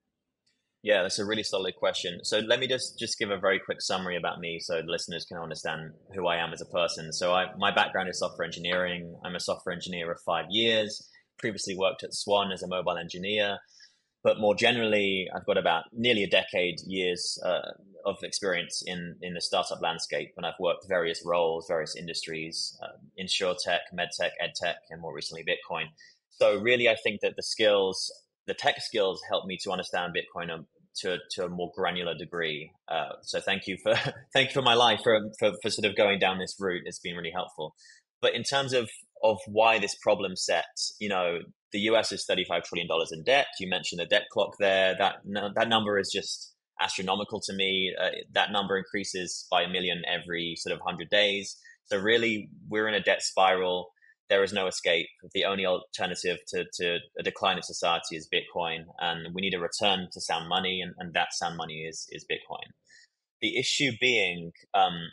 Yeah, that's a really solid question. So let me just just give a very quick summary about me, so the listeners can understand who I am as a person. So I, my background is software engineering. I'm a software engineer of five years. Previously worked at Swan as a mobile engineer, but more generally, I've got about nearly a decade years uh, of experience in in the startup landscape, and I've worked various roles, various industries, uh, insurtech, medtech, edtech, and more recently Bitcoin. So really, I think that the skills, the tech skills, help me to understand Bitcoin um, to to a more granular degree. Uh, so thank you for thank you for my life for, for for sort of going down this route. It's been really helpful. But in terms of of why this problem set, you know, the U S is thirty-five trillion dollars in debt. You mentioned the debt clock there. That that number is just astronomical to me. Uh, that number increases by a million every sort of one hundred days. So really, we're in a debt spiral. There is no escape. The only alternative to, to a decline of society is Bitcoin, and we need a return to sound money, and, and that sound money is is Bitcoin. The issue being, um,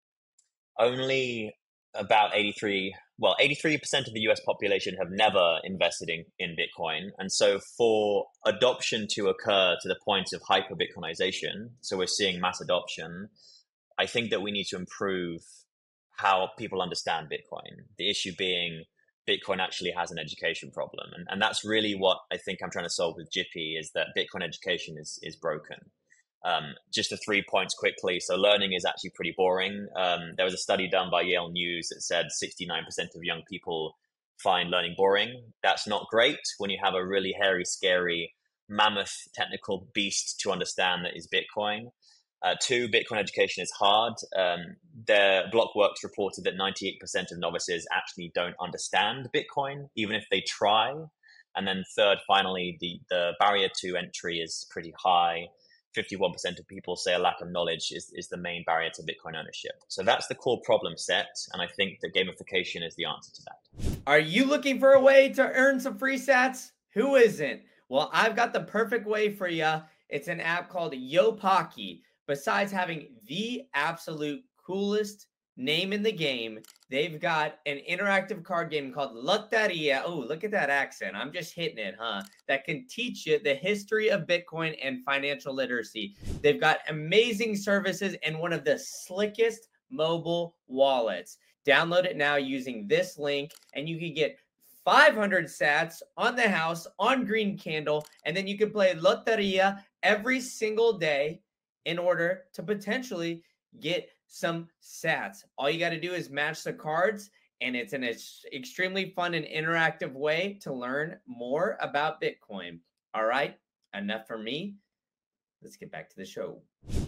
only about eighty-three, well, eighty-three percent of the U S population have never invested in, in Bitcoin. And so for adoption to occur to the point of hyper Bitcoinization, so we're seeing mass adoption, I think that we need to improve how people understand Bitcoin. The issue being, Bitcoin actually has an education problem. And, and that's really what I think I'm trying to solve with Jippy, is that Bitcoin education is, is broken. Um, just the three points quickly. So learning is actually pretty boring. Um, there was a study done by Yale News that said sixty-nine percent of young people find learning boring. That's not great when you have a really hairy, scary, mammoth technical beast to understand that is Bitcoin. Uh, two, Bitcoin education is hard. Um, the Blockworks reported that ninety-eight percent of novices actually don't understand Bitcoin, even if they try. And then third, finally, the, the barrier to entry is pretty high. fifty-one percent of people say a lack of knowledge is, is the main barrier to Bitcoin ownership. So that's the core problem set. And I think that gamification is the answer to that. Are you looking for a way to earn some free sats? Who isn't? Well, I've got the perfect way for you. It's an app called Yopaki. Besides having the absolute coolest name in the game, they've got an interactive card game called Loteria. Oh, look at that accent. I'm just hitting it, huh? That can teach you the history of Bitcoin and financial literacy. They've got amazing services and one of the slickest mobile wallets. Download it now using this link, and you can get five hundred sats on the house on Green Candle, and then you can play Loteria every single day in order to potentially get some sats. All you got to do is match the cards, and it's an ex- extremely fun and interactive way to learn more about Bitcoin. All right, enough for me. Let's get back to the show.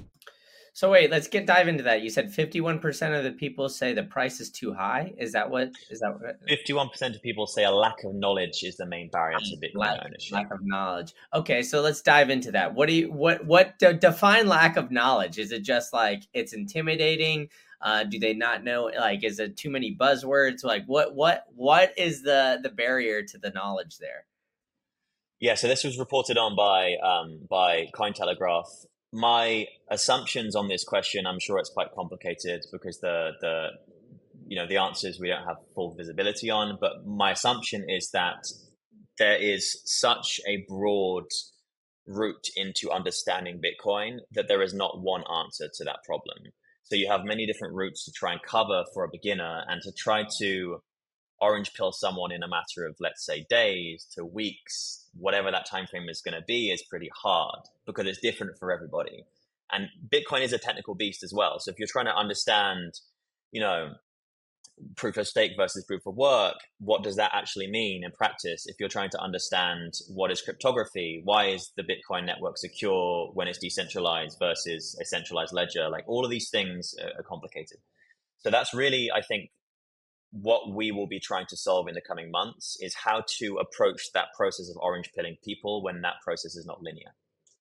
So wait, let's get dive into that. You said fifty-one percent of the people say the price is too high. Is that what? Is that what? fifty-one percent of people say a lack of knowledge is the main barrier to Bitcoin lack, ownership. Lack of knowledge. Okay, so let's dive into that. What do you what what de- define lack of knowledge? Is it just like it's intimidating? Uh, do they not know? Like, is it too many buzzwords? Like, what what what is the the barrier to the knowledge there? Yeah, so this was reported on by um, by Cointelegraph. My assumptions on this question, I'm sure it's quite complicated because the the you know the answers we don't have full visibility on. But my assumption is that there is such a broad route into understanding Bitcoin that there is not one answer to that problem. So you have many different routes to try and cover for a beginner, and to try to orange pill someone in a matter of, let's say, days to weeks, whatever that time frame is going to be, is pretty hard because it's different for everybody. And Bitcoin is a technical beast as well. So if you're trying to understand, you know, proof of stake versus proof of work, what does that actually mean in practice? If you're trying to understand what is cryptography, why is the Bitcoin network secure when it's decentralized versus a centralized ledger? Like, all of these things are complicated. So that's really, I think, what we will be trying to solve in the coming months, is how to approach that process of orange pilling people when that process is not linear.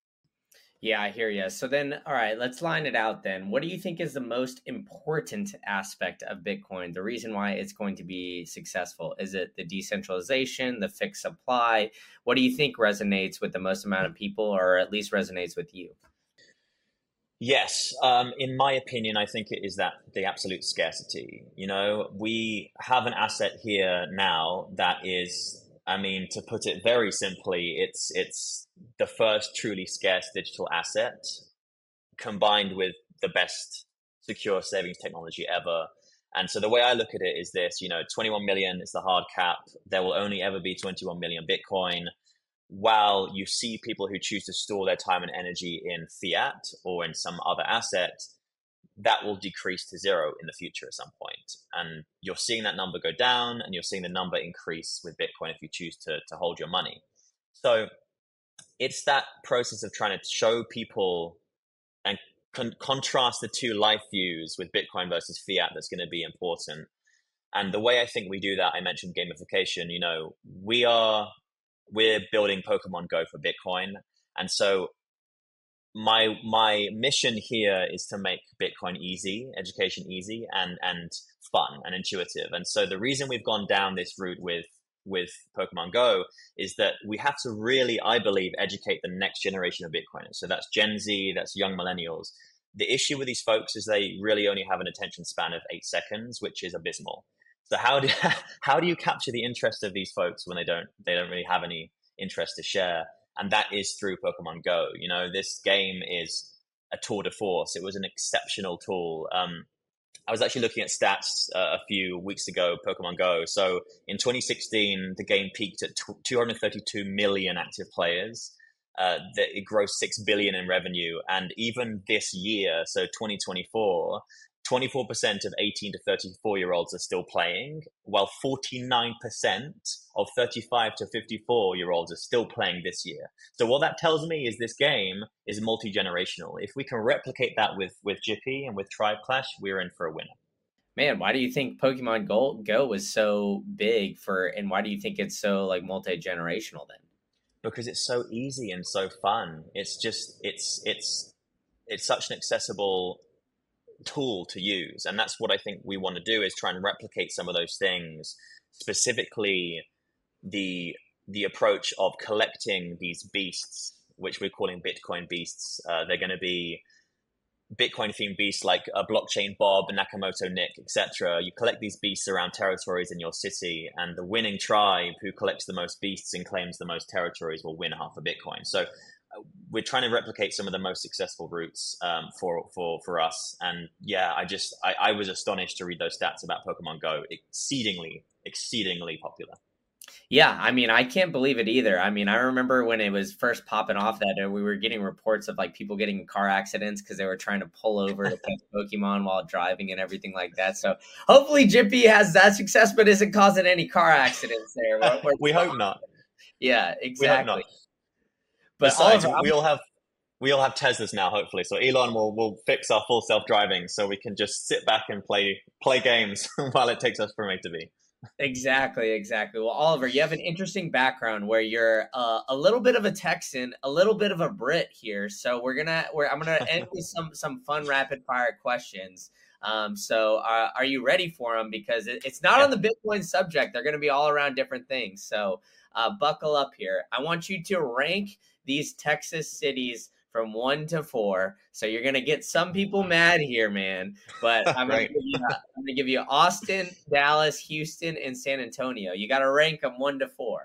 Yeah, I hear you. So then, all right, let's line it out then. What do you think is the most important aspect of Bitcoin? The reason why it's going to be successful? Is it the decentralization, the fixed supply? What do you think resonates with the most amount of people, or at least resonates with you? Yes, um, in my opinion, I think it is that the absolute scarcity. You know, we have an asset here now that is, I mean, to put it very simply, it's it's the first truly scarce digital asset combined with the best secure savings technology ever. And so the way I look at it is this: you know, twenty-one million is the hard cap. There will only ever be twenty-one million Bitcoin. While you see people who choose to store their time and energy in fiat or in some other asset, that will decrease to zero in the future at some point. And you're seeing that number go down, and you're seeing the number increase with Bitcoin if you choose to, to hold your money. So it's that process of trying to show people and con- contrast the two life views with Bitcoin versus fiat that's going to be important. And the way I think we do that, I mentioned gamification. You know, we are... we're building Pokemon Go for Bitcoin. And so my my mission here is to make Bitcoin easy, education easy, and and fun and intuitive. And so the reason we've gone down this route with with Pokemon Go is that we have to really, I believe, educate the next generation of Bitcoiners. So that's Gen Z, that's young millennials. The issue with these folks is they really only have an attention span of eight seconds, which is abysmal. So how do how do you capture the interest of these folks when they don't they don't really have any interest to share? And that is through Pokemon Go. You know, this game is a tour de force. It was an exceptional tool. Um, I was actually looking at stats uh, a few weeks ago, Pokemon Go. So in twenty sixteen, the game peaked at two hundred thirty-two million active players. Uh, that it grossed six billion in revenue, and even this year, so twenty twenty-four, twenty-four percent of eighteen to thirty-four year olds are still playing, while forty-nine percent of thirty-five to fifty-four year olds are still playing this year. So what that tells me is this game is multi-generational. If we can replicate that with with Jippy and with Tribe Clash, we're in for a winner. Man, why do you think Pokemon Go, Go was so big for, and why do you think it's so like multi-generational then? Because it's so easy and so fun. It's just it's it's it's such an accessible tool to use, and that's what I think we want to do, is try and replicate some of those things, specifically the the approach of collecting these beasts, which we're calling Bitcoin beasts. Uh, they're going to be Bitcoin themed beasts like a blockchain Bob, Nakamoto Nick, et cetera. You collect these beasts around territories in your city, and the winning tribe who collects the most beasts and claims the most territories will win half a Bitcoin. So uh, we're trying to replicate some of the most successful routes um, for for for us. And yeah, I just I, I was astonished to read those stats about Pokemon Go. Exceedingly, exceedingly popular. Yeah, I mean, I can't believe it either. I mean, I remember when it was first popping off that uh, we were getting reports of like people getting in car accidents because they were trying to pull over to catch Pokemon while driving and everything like that. So hopefully Jippy has that success, but isn't causing any car accidents there. We're, we're we hope not. Yeah, exactly. We hope not. But Besides, Oliver, we all have we all have Teslas now, hopefully. So Elon will will fix our full self driving, so we can just sit back and play play games while it takes us from A to B. Exactly, exactly. Well, Oliver, you have an interesting background where you're uh, a little bit of a Texan, a little bit of a Brit here. So we're gonna, we're, I'm gonna end with some some fun rapid fire questions. Um, so uh, are you ready for them? Because it, it's not Yeah. on the Bitcoin subject; they're gonna be all around different things. So uh, buckle up here. I want you to rank these Texas cities from one to four. So you're gonna get some people mad here, man. But I'm gonna, give you, I'm gonna give you Austin, Dallas, Houston, and San Antonio. You got to rank them one to four.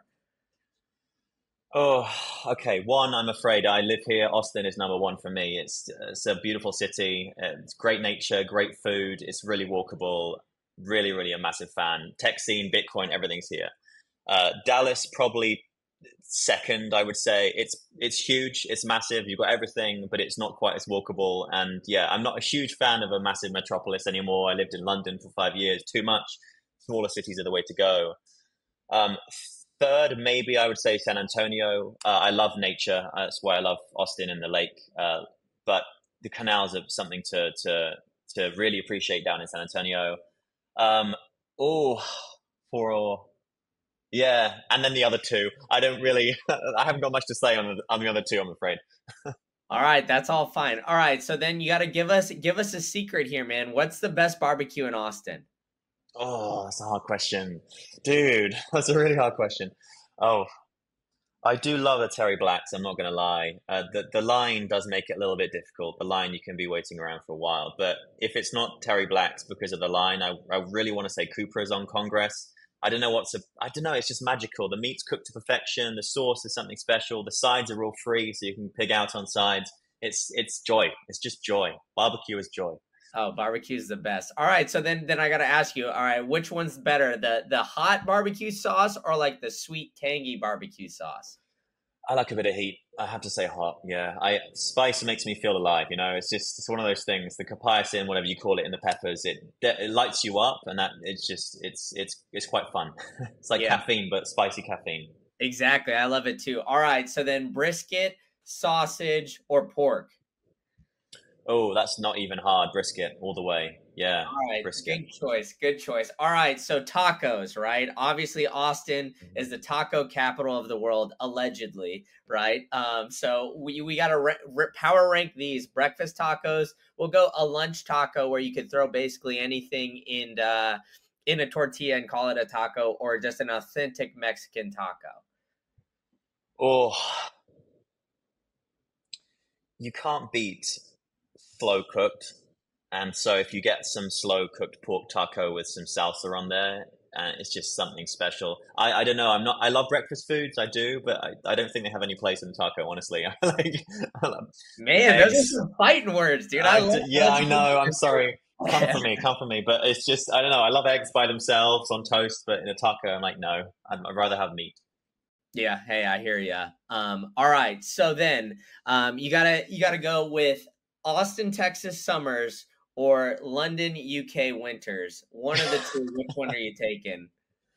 Oh, okay. One, I'm afraid I live here. Austin is number one for me. It's it's a beautiful city. It's great nature, great food. It's really walkable. Really, really a massive fan. Tech scene, Bitcoin, everything's here. Uh, Dallas probably second, I would say. It's it's huge, it's massive, you've got everything, but it's not quite as walkable. And yeah, I'm not a huge fan of a massive metropolis anymore. I lived in London for five years, too much. Smaller cities are the way to go. Um, third, maybe I would say San Antonio. Uh, I love nature. That's why I love Austin and the lake. Uh, but the canals are something to to to really appreciate down in San Antonio. Um, oh, for Yeah, and then the other two. I don't really, I haven't got much to say on the, on the other two, I'm afraid. All right, that's all fine. All right, so then you got to give us give us a secret here, man. What's the best barbecue in Austin? Oh, that's a hard question. Dude, that's a really hard question. Oh, I do love a Terry Blacks, I'm not going to lie. Uh, the, the line does make it a little bit difficult. The line, you can be waiting around for a while. But if it's not Terry Blacks because of the line, I, I really want to say Cooper's on Congress. I don't know what's a, I don't know. It's just magical. The meat's cooked to perfection. The sauce is something special. The sides are all free, so you can pig out on sides. It's it's joy. It's just joy. Barbecue is joy. Oh, barbecue is the best. All right, so then then I got to ask you. All right, which one's better, the the hot barbecue sauce or like the sweet tangy barbecue sauce? I like a bit of heat. I have to say hot. Yeah, I spice makes me feel alive. You know, it's just it's one of those things. The capsaicin, whatever you call it, in the peppers, it it lights you up, and that it's just it's it's it's quite fun. It's like Yeah. caffeine, but spicy caffeine. Exactly, I love it too. All right, so then brisket, sausage, or pork? Oh, that's not even hard. Brisket all the way. Yeah, All right, brisket. good choice, good choice. All right, so tacos, right? Obviously, Austin is the taco capital of the world, allegedly, right? Um, so we we got to ra- ra- power rank these breakfast tacos. We'll go a lunch taco where you could throw basically anything in uh, in a tortilla and call it a taco, or just an authentic Mexican taco. Oh, you can't beat slow cooked. And so if you get some slow cooked pork taco with some salsa on there, uh, it's just something special. I, I don't know. I'm not. I love breakfast foods. I do, but I, I don't think they have any place in taco. Honestly, like, I love Man, those are eggs. some fighting words, dude. I I love d- yeah, I know. I'm sorry. come for me, come for me. But it's just, I don't know. I love eggs by themselves on toast, but in a taco, I'm like, no, I'd, I'd rather have meat. Yeah, hey, I hear ya. Um, all right, so then um, you gotta you gotta go with Austin, Texas summers or London, U K winters. One of the two. Which one are you taking?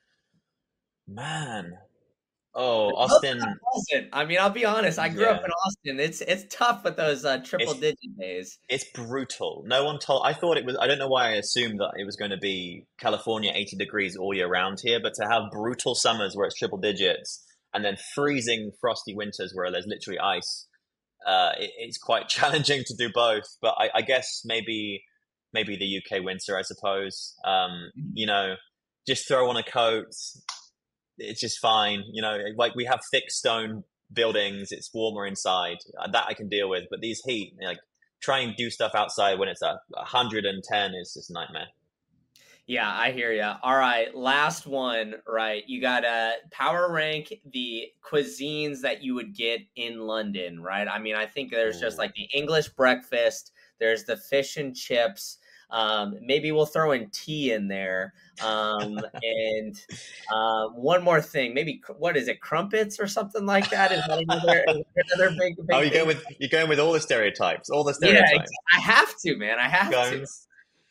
Man. Oh, They're both not Austin. pleasant. I mean, I'll be honest. I grew up Yeah. in Austin. It's it's tough with those uh, triple It's digit days. it's brutal. No one told. I thought it was. I don't know why I assumed that it was going to be California eighty degrees all year round here, but to have brutal summers where it's triple digits and then freezing frosty winters where there's literally ice, uh, it, it's quite challenging to do both. But I, I guess maybe maybe the U K winter. I suppose. Um, you know, just throw on a coat. It's just fine. You know, like we have thick stone buildings. It's warmer inside. That I can deal with. But these heat, like try and do stuff outside when it's a one hundred ten is just a nightmare. Yeah, I hear you. All right, last one, right? You got to power rank the cuisines that you would get in London, right? I mean, I think there's just Ooh. like the English breakfast, there's the fish and chips. Um, maybe we'll throw in tea in there. Um, and um, one more thing, maybe cr- what is it, crumpets or something like that? Is that another, is that another big, Oh, big you're going thing? with you're going with all the stereotypes, all the Yeah, ex- stereotypes. I have to, man. I have to. Scones.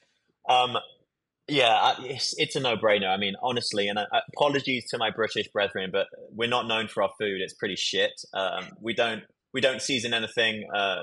Um, yeah, I- it's, it's a no-brainer. I mean, honestly, and uh, apologies to my British brethren, but we're not known for our food. It's pretty shit. Um, we don't we don't season anything. Uh,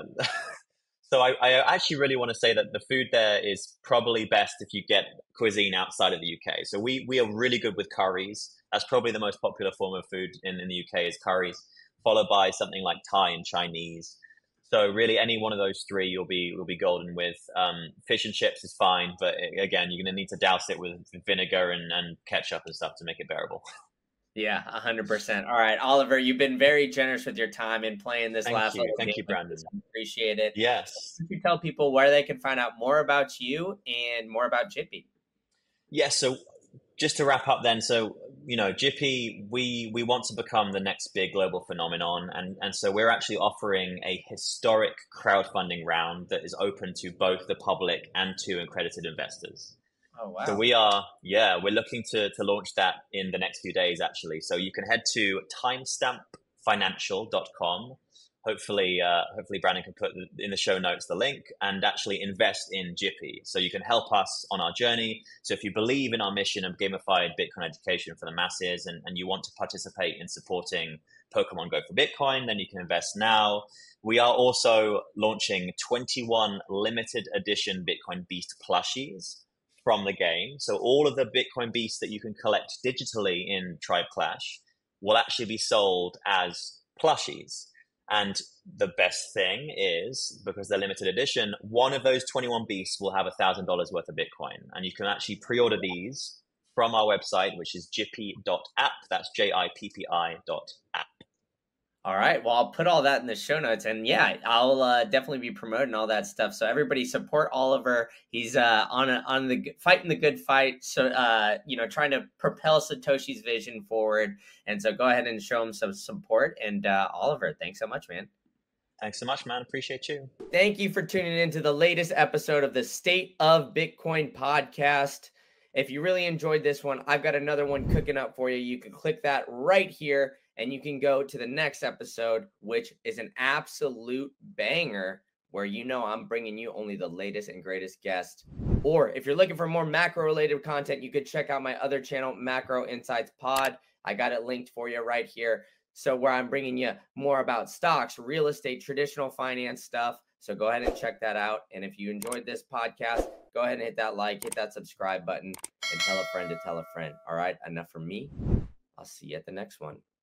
so I, I actually really want to say that the food there is probably best if you get cuisine outside of the U K. So we we are really good with curries. That's probably the most popular form of food in, in the U K is curries, followed by something like Thai and Chinese. So really, any one of those three, you'll be you'll be golden with. Um, fish and chips is fine, but a- again, you're gonna need to douse it with vinegar and, and ketchup and stuff to make it bearable. Yeah, one hundred percent. All right, Oliver, you've been very generous with your time in playing this Thank last you, little thank game you, with us. Brandon. I appreciate it. So, Yes. could you tell people where they can find out more about you and more about Jippy? Yes, so just to wrap up then, so you know, Jippy, we we want to become the next big global phenomenon, and and so we're actually offering a historic crowdfunding round that is open to both the public and to accredited investors. Oh, So wow. we are, yeah, we're looking to to launch that in the next few days actually. So you can head to timestamp financial dot com. Hopefully, uh, hopefully Brandon can put in the show notes the link and actually invest in Jippy. So you can help us on our journey. So if you believe in our mission of gamified Bitcoin education for the masses and, and you want to participate in supporting Pokemon Go for Bitcoin, then you can invest now. We are also launching twenty-one limited edition Bitcoin Beast plushies from the game. So all of the Bitcoin Beasts that you can collect digitally in Tribe Clash will actually be sold as plushies. And the best thing is, because they're limited edition, one of those twenty-one beasts will have one thousand dollars worth of Bitcoin. And you can actually pre-order these from our website, which is jippy dot app. That's J I P P I dot app. All right. Well, I'll put all that in the show notes, and yeah, I'll uh, definitely be promoting all that stuff. So everybody support Oliver. He's uh, on a, on the fighting the good fight. So uh, you know, trying to propel Satoshi's vision forward. And so go ahead and show him some support. And uh, Oliver, thanks so much, man. Thanks so much, man. Appreciate you. Thank you for tuning in to the latest episode of the State of Bitcoin podcast. If you really enjoyed this one, I've got another one cooking up for you. You can click that right here and you can go to the next episode, which is an absolute banger where you know I'm bringing you only the latest and greatest guests. Or if you're looking for more macro related content, you could check out my other channel, Macro Insights Pod. I got it linked for you right here. So where I'm bringing you more about stocks, real estate, traditional finance stuff. So go ahead and check that out. And if you enjoyed this podcast, go ahead and hit that like, hit that subscribe button, and tell a friend to tell a friend. All right, enough from me. I'll see you at the next one.